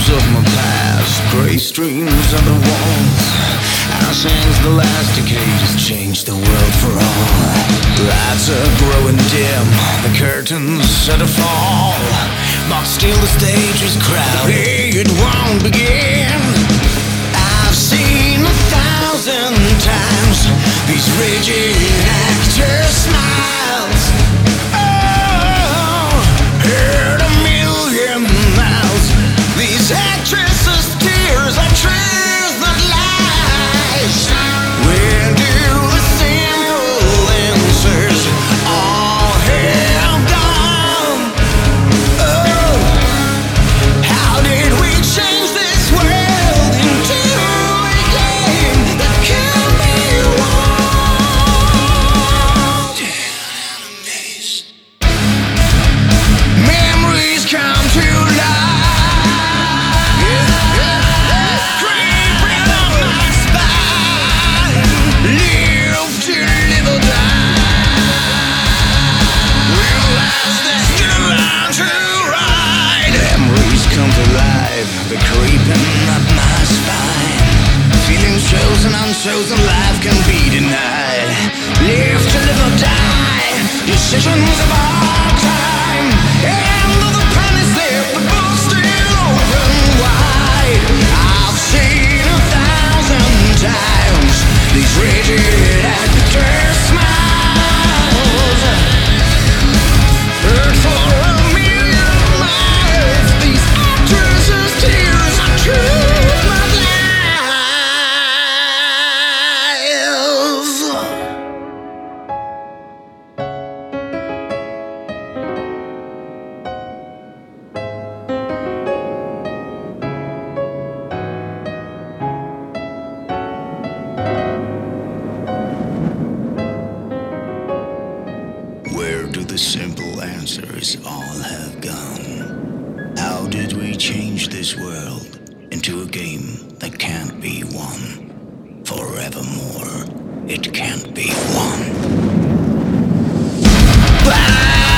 of my past, gray streams of the walls. Our sands the last decade has changed the world for all. Lights are growing dim, the curtains set to fall, but still the stage is crowded, it won't begin. I've seen 1,000 times these rigid actors' smiles. Oh, heard 1,000,000 miles. These actresses' tears are truth, not lies. Where do the simple answers all have gone? Oh, how did we change this world into a game that can be won? Enemies. Memories come to life, creeping up my spine. Live to live or die. Realize there's still a line to ride. Memories come to life, they're creeping up my spine. Feelings chosen, unchosen, life can be denied. Live to live or die. Decisions of our time. End of the pen is there, the book's still open wide. I've seen 1,000 times these rigid actors' smiles. Heard for 1,000,000 miles. These actresses' tears are truth, not lies. Where do the simple answers all have gone? How did we change this world into a game that can't be won? Forevermore, it can't be won.